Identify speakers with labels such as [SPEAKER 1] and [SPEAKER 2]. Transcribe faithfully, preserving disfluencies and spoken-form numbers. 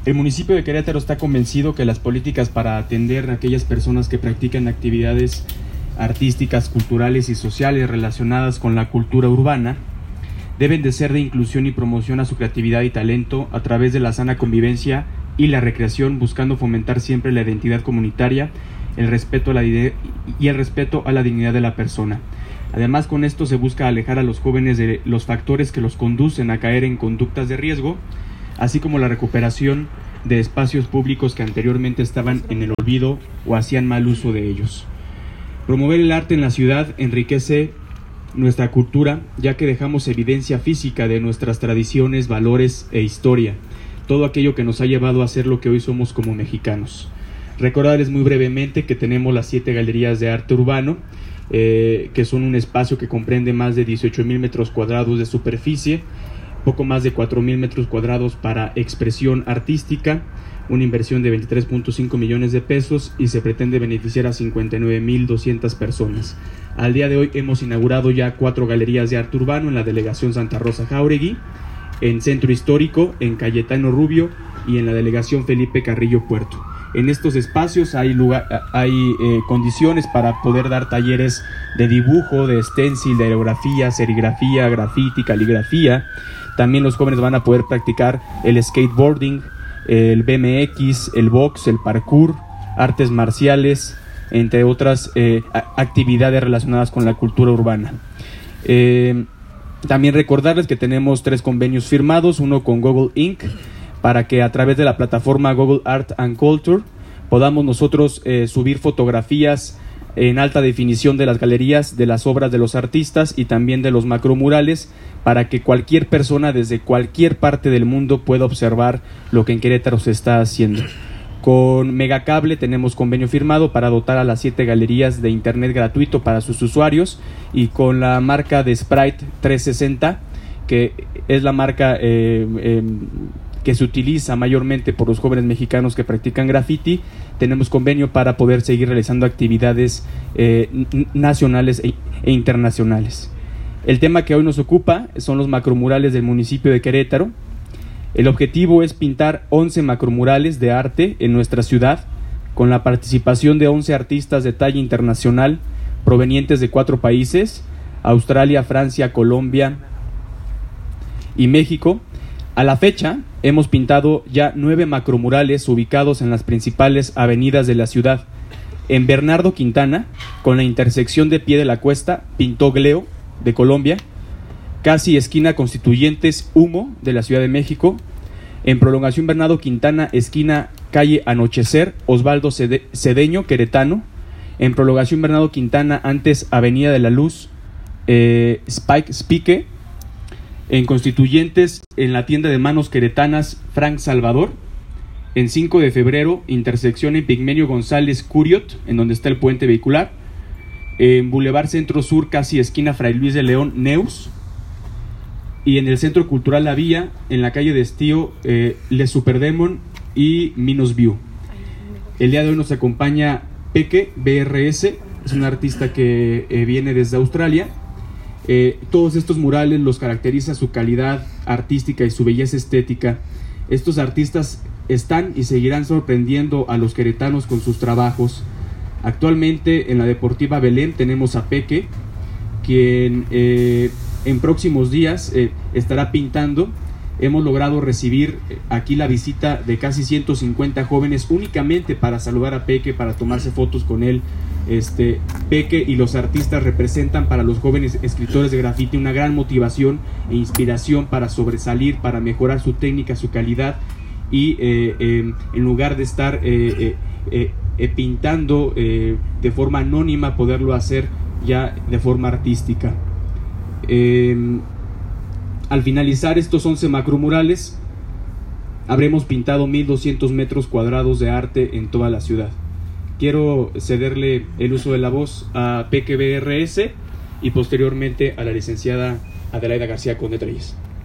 [SPEAKER 1] El municipio de Querétaro está convencido que las políticas para atender a aquellas personas que practican actividades artísticas, culturales y sociales relacionadas con la cultura urbana deben de ser de inclusión y promoción a su creatividad y talento a través de la sana convivencia y la recreación, buscando fomentar siempre la identidad comunitaria, el respeto a la y el respeto a la dignidad de la persona. Además, con esto se busca alejar a los jóvenes de los factores que los conducen a caer en conductas de riesgo, así como la recuperación de espacios públicos que anteriormente estaban en el olvido o hacían mal uso de ellos. Promover el arte en la ciudad enriquece nuestra cultura, ya que dejamos evidencia física de nuestras tradiciones, valores e historia, todo aquello que nos ha llevado a ser lo que hoy somos como mexicanos. Recordarles muy brevemente que tenemos las siete galerías de arte urbano, eh, que son un espacio que comprende más de dieciocho mil metros cuadrados de superficie, poco más de cuatro mil metros cuadrados para expresión artística, una inversión de veintitrés punto cinco millones de pesos y se pretende beneficiar a cincuenta y nueve mil doscientas personas. Al día de hoy hemos inaugurado ya cuatro galerías de arte urbano en la delegación Santa Rosa Jáuregui, en Centro Histórico, en Cayetano Rubio y en la delegación Felipe Carrillo Puerto. En estos espacios hay, lugar, hay eh, condiciones para poder dar talleres de dibujo, de stencil, de aerografía, serigrafía, grafiti, caligrafía. También los jóvenes van a poder practicar el skateboarding, el B M X, el box, el parkour, artes marciales, entre otras eh, actividades relacionadas con la cultura urbana. Eh, también recordarles que tenemos tres convenios firmados, uno con Google incorporated, para que a través de la plataforma Google Art and Culture podamos nosotros eh, subir fotografías en alta definición de las galerías, de las obras de los artistas y también de los macromurales, para que cualquier persona desde cualquier parte del mundo pueda observar lo que en Querétaro se está haciendo. Con Megacable tenemos convenio firmado para dotar a las siete galerías de internet gratuito para sus usuarios, y con la marca de Sprite trescientos sesenta, que es la marca eh, eh, que se utiliza mayormente por los jóvenes mexicanos que practican graffiti, tenemos convenio para poder seguir realizando actividades eh, nacionales e, e internacionales. El tema que hoy nos ocupa son los macromurales del municipio de Querétaro. El objetivo es pintar once macromurales de arte en nuestra ciudad, con la participación de once artistas de talla internacional provenientes de cuatro países: Australia, Francia, Colombia y México. A la fecha, hemos pintado ya nueve macromurales ubicados en las principales avenidas de la ciudad. En Bernardo Quintana, con la intersección de Pie de la Cuesta, pintó Gleo, de Colombia. Casi esquina Constituyentes, Humo, de la Ciudad de México. En Prolongación Bernardo Quintana, esquina calle Anochecer, Osvaldo Cede- Cedeño, queretano. En Prolongación Bernardo Quintana, antes Avenida de la Luz, eh, Spike Spique. En Constituyentes, en la tienda de manos queretanas Frank Salvador. En cinco de febrero, intersección en Pigmenio González Curiot, en donde está el puente vehicular. En Boulevard Centro Sur, casi esquina Fray Luis de León, Neus. Y en el Centro Cultural La Vía, en la calle de Estío, eh, Le Superdemon y Minos View. El día de hoy nos acompaña Peque B R S, es un artista que eh, viene desde Australia. Eh, todos estos murales los caracteriza su calidad artística y su belleza estética. Estos artistas están y seguirán sorprendiendo a los queretanos con sus trabajos. Actualmente en la Deportiva Belén tenemos a Peque, quien eh, en próximos días eh, estará pintando. Hemos logrado recibir aquí la visita de casi ciento cincuenta jóvenes únicamente para saludar a Peque, para tomarse fotos con él. Este, Peque y los artistas representan para los jóvenes escritores de grafiti una gran motivación e inspiración para sobresalir, para mejorar su técnica, su calidad, y eh, eh, en lugar de estar eh, eh, eh, pintando eh, de forma anónima, poderlo hacer ya de forma artística. Eh, al finalizar estos once macromurales, habremos pintado mil doscientos metros cuadrados de arte en toda la ciudad. Quiero cederle el uso de la voz a Peque B R S y posteriormente a la licenciada Adelaida García Conde Treyes.